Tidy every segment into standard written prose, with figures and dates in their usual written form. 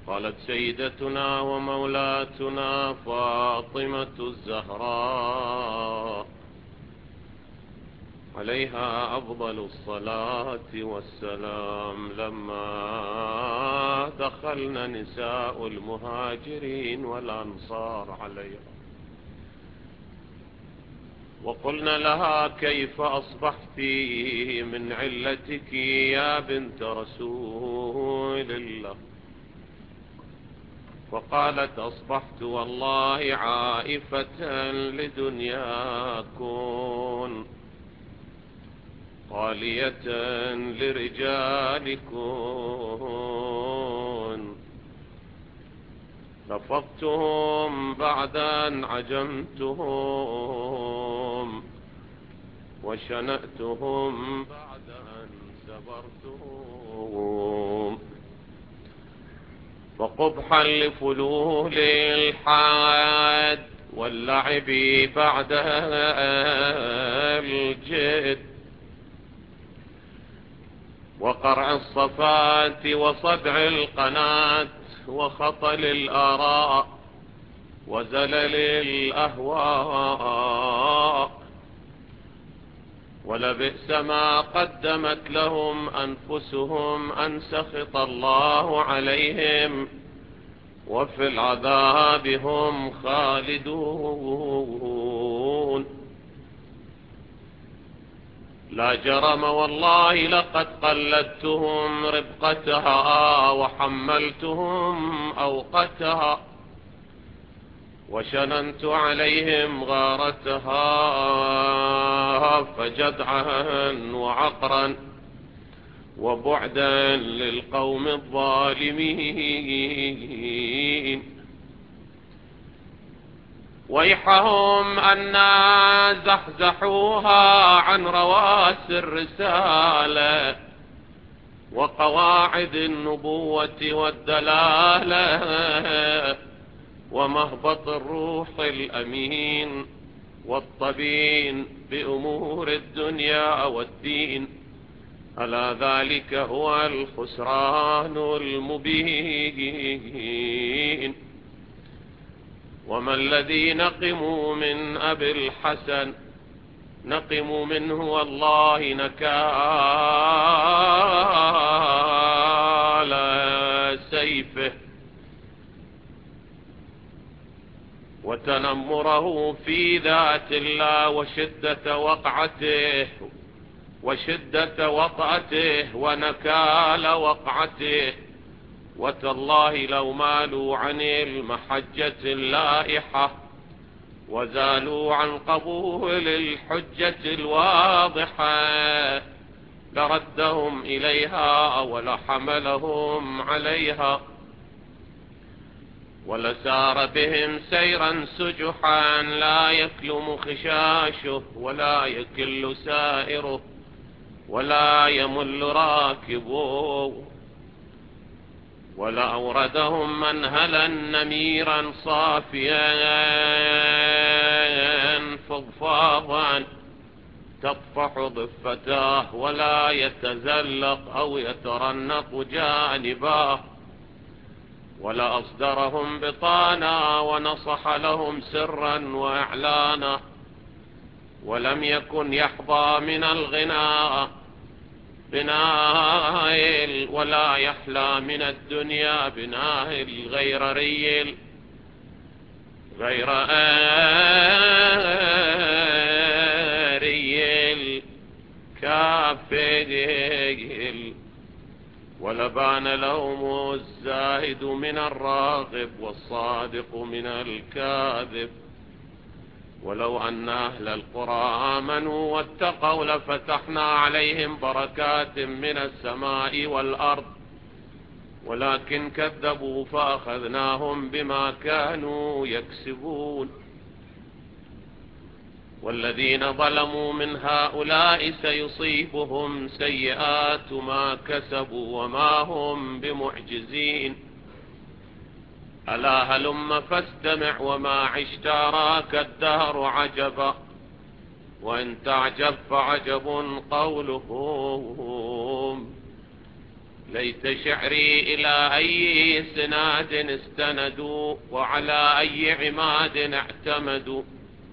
قالت سيدتنا ومولاتنا فاطمة الزهراء عليها أفضل الصلاة والسلام: لما دخلنا نساء المهاجرين والأنصار عليها وقلنا لها: كيف أصبحت من علتك يا بنت رسول الله؟ فقالت: أصبحت والله عائفة لدنياكم خالية لرجالكم، رفضتهم بعد أن عجمتهم وشنأتهم بعد أن سبرتهم، فقبحا لفلول الحاد واللعب بعد الجد وقرع الصفات وصدع القناة وخطل الآراء وزلل الأهواء، ولبئس ما قدمت لهم أنفسهم أن سخط الله عليهم وفي العذاب هم خالدون. لا جرم والله لقد قلدتهم ربقتها وحملتهم أوقتها وشننت عليهم غارتها، فجدعا وعقرا وبعدا للقوم الظالمين. ويحهم أن زحزحوها عن رواسي الرسالة وقواعد النبوة والدلالة ومهبط الروح الأمين والطبين بأمور الدنيا والدين، ألا ذلك هو الخسران المبين. وما الذي نقم من أبي الحسن؟ نقم منه والله نكال سيفه وتنمره في ذات الله وشدة وطأته ونكال وقعته. وتالله لو مالوا عن المحجة اللائحة وزالوا عن قبول الحجة الواضحة لردهم إليها ولحملهم عليها ولسار بهم سيرا سجحا لا يكلم خشاشه ولا يكل سائره ولا يمل راكبه، ولأوردهم منهلا نميرا صافيا فضفاضا تطفح ضفتاه ولا يتزلق أو يترنق جانباه، ولأصدرهم بطانا ونصح لهم سرا وإعلانا، ولم يكن يحظى من الغناء بنائل ولا يحلى من الدنيا بنائل غير ريل كافيل، ولبان لهم الزاهد من الراغب والصادق من الكاذب. ولو أن أهل القرى آمنوا واتقوا لفتحنا عليهم بركات من السماء والأرض، ولكن كذبوا فأخذناهم بما كانوا يكسبون. والذين ظلموا من هؤلاء سيصيبهم سيئات ما كسبوا وما هم بمعجزين. ألا هلم فاستمع وما عشت راك الدهر عجبا، وإن تعجب فعجب قولهم ليت شعري إلى أي سناد استندوا، وعلى أي عماد اعتمدوا،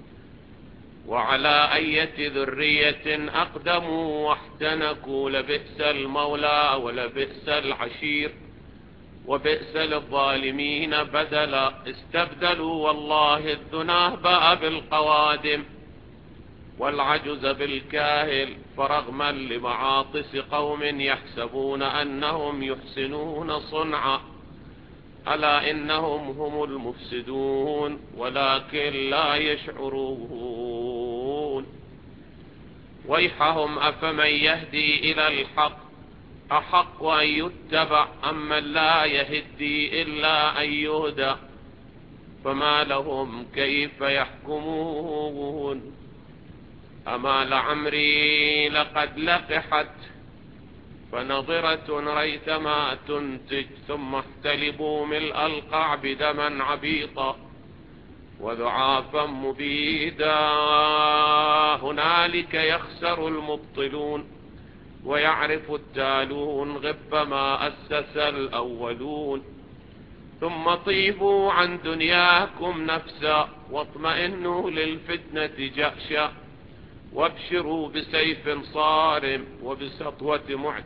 وعلى أية ذرية أقدموا واحتنكوا. لبئس المولى ولبئس العشير، وبئس للظالمين بدلا. استبدلوا والله الذناب بالقوادم، والعجز بالكاهل. فرغما لمعاطس قوم يحسبون أنهم يحسنون صنعا، ألا إنهم هم المفسدون ولكن لا يشعرون. ويحهم أفمن يهدي إلى الحق أحق أن يتبع أم من لا يهدي إلا أن يهدى، فما لهم كيف يحكمون. أما لعمري لقد لقحت فنظرة ريثما تنتج، ثم احتلبوا ملء القعب دما عبيطا وذعافا مبيدا. هنالك يخسر المبطلون ويعرف التالون غب ما أسس الأولون. ثم طيبوا عن دنياكم نفسا واطمئنوا للفتنة جأشا، وابشروا بسيف صارم وبسطوة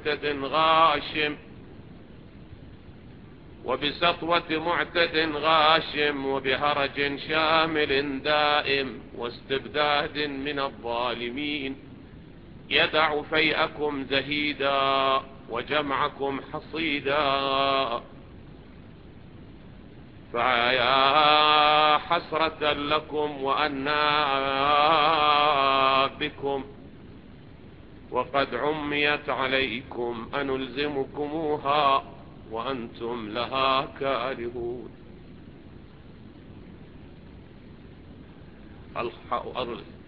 معتد غاشم وبهرج شامل دائم واستبداد من الظالمين. يدع فيئكم زهيدا وجمعكم حصيدا، فيا حسرة لكم وأنا بكم، وقد عميت عليكم أنلزمكموها وأنتم لها كارهون.